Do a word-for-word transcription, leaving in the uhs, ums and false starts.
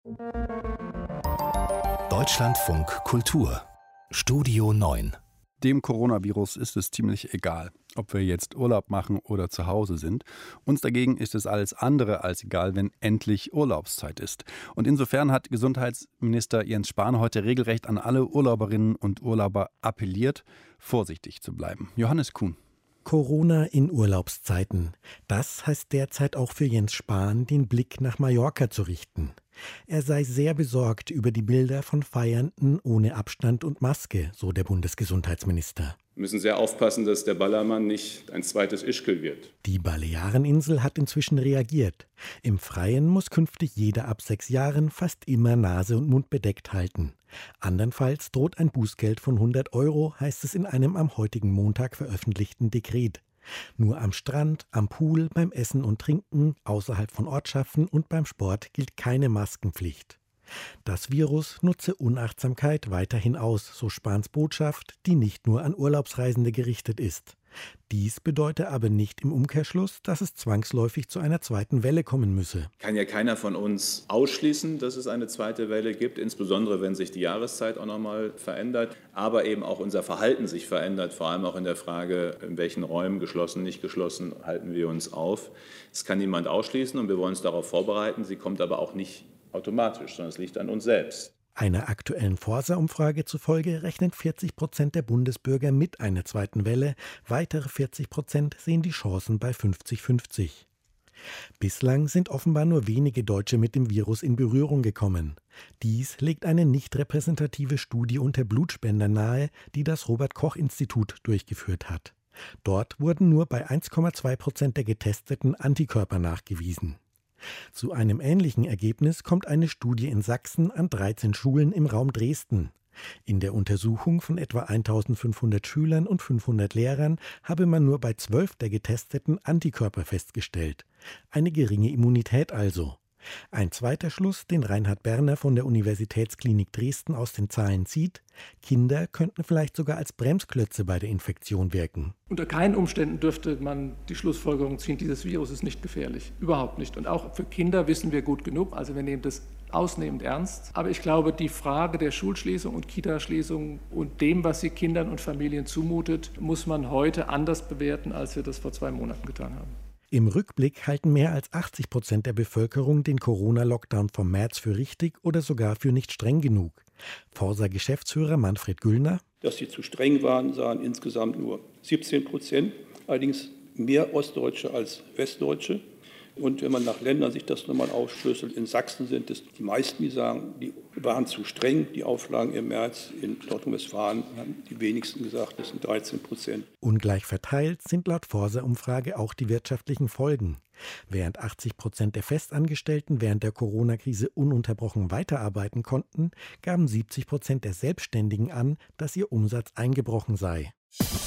Deutschlandfunk Kultur Studio neun. Dem Coronavirus ist es ziemlich egal, ob wir jetzt Urlaub machen oder zu Hause sind. Uns dagegen ist es alles andere als egal, wenn endlich Urlaubszeit ist. Und insofern hat Gesundheitsminister Jens Spahn heute regelrecht an alle Urlauberinnen und Urlauber appelliert, vorsichtig zu bleiben. Johannes Kuhn. Corona in Urlaubszeiten. Das heißt derzeit auch für Jens Spahn, den Blick nach Mallorca zu richten. Er sei sehr besorgt über die Bilder von Feiernden ohne Abstand und Maske, so der Bundesgesundheitsminister. Wir müssen sehr aufpassen, dass der Ballermann nicht ein zweites Ischgl wird. Die Baleareninsel hat inzwischen reagiert. Im Freien muss künftig jeder ab sechs Jahren fast immer Nase und Mund bedeckt halten. Andernfalls droht ein Bußgeld von hundert Euro, heißt es in einem am heutigen Montag veröffentlichten Dekret. Nur am Strand, am Pool, beim Essen und Trinken, außerhalb von Ortschaften und beim Sport gilt keine Maskenpflicht. Das Virus nutze Unachtsamkeit weiterhin aus, so Spahns Botschaft, die nicht nur an Urlaubsreisende gerichtet ist. Dies bedeute aber nicht im Umkehrschluss, dass es zwangsläufig zu einer zweiten Welle kommen müsse. Kann ja keiner von uns ausschließen, dass es eine zweite Welle gibt, insbesondere wenn sich die Jahreszeit auch nochmal verändert, aber eben auch unser Verhalten sich verändert, vor allem auch in der Frage, in welchen Räumen, geschlossen, nicht geschlossen, halten wir uns auf. Es kann niemand ausschließen und wir wollen uns darauf vorbereiten. Sie kommt aber auch nicht automatisch, sondern es liegt an uns selbst. Einer aktuellen Forsa-Umfrage zufolge rechnen vierzig Prozent der Bundesbürger mit einer zweiten Welle. Weitere vierzig Prozent sehen die Chancen bei fünfzig fünfzig. Bislang sind offenbar nur wenige Deutsche mit dem Virus in Berührung gekommen. Dies legt eine nicht repräsentative Studie unter Blutspendern nahe, die das Robert-Koch-Institut durchgeführt hat. Dort wurden nur bei eins Komma zwei Prozent der Getesteten Antikörper nachgewiesen. Zu einem ähnlichen Ergebnis kommt eine Studie in Sachsen an dreizehn Schulen im Raum Dresden. In der Untersuchung von etwa eintausendfünfhundert Schülern und fünfhundert Lehrern habe man nur bei zwölf der Getesteten Antikörper festgestellt. Eine geringe Immunität also. Ein zweiter Schluss, den Reinhard Berner von der Universitätsklinik Dresden aus den Zahlen zieht: Kinder könnten vielleicht sogar als Bremsklötze bei der Infektion wirken. Unter keinen Umständen dürfte man die Schlussfolgerung ziehen, dieses Virus ist nicht gefährlich. Überhaupt nicht. Und auch für Kinder wissen wir gut genug, also wir nehmen das ausnehmend ernst. Aber ich glaube, die Frage der Schulschließung und Kitaschließung und dem, was sie Kindern und Familien zumutet, muss man heute anders bewerten, als wir das vor zwei Monaten getan haben. Im Rückblick halten mehr als achtzig Prozent der Bevölkerung den Corona-Lockdown vom März für richtig oder sogar für nicht streng genug. Forsa-Geschäftsführer Manfred Güllner: Dass sie zu streng waren, sahen insgesamt nur siebzehn Prozent, allerdings mehr Ostdeutsche als Westdeutsche. Und wenn man nach Ländern sich das nochmal aufschlüsselt, in Sachsen sind es die meisten, die sagen, die waren zu streng, die Auflagen im März. In Nordrhein-Westfalen haben die wenigsten gesagt, das sind dreizehn Prozent. Ungleich verteilt sind laut Forsa-Umfrage auch die wirtschaftlichen Folgen. Während achtzig Prozent der Festangestellten während der Corona-Krise ununterbrochen weiterarbeiten konnten, gaben siebzig Prozent der Selbstständigen an, dass ihr Umsatz eingebrochen sei.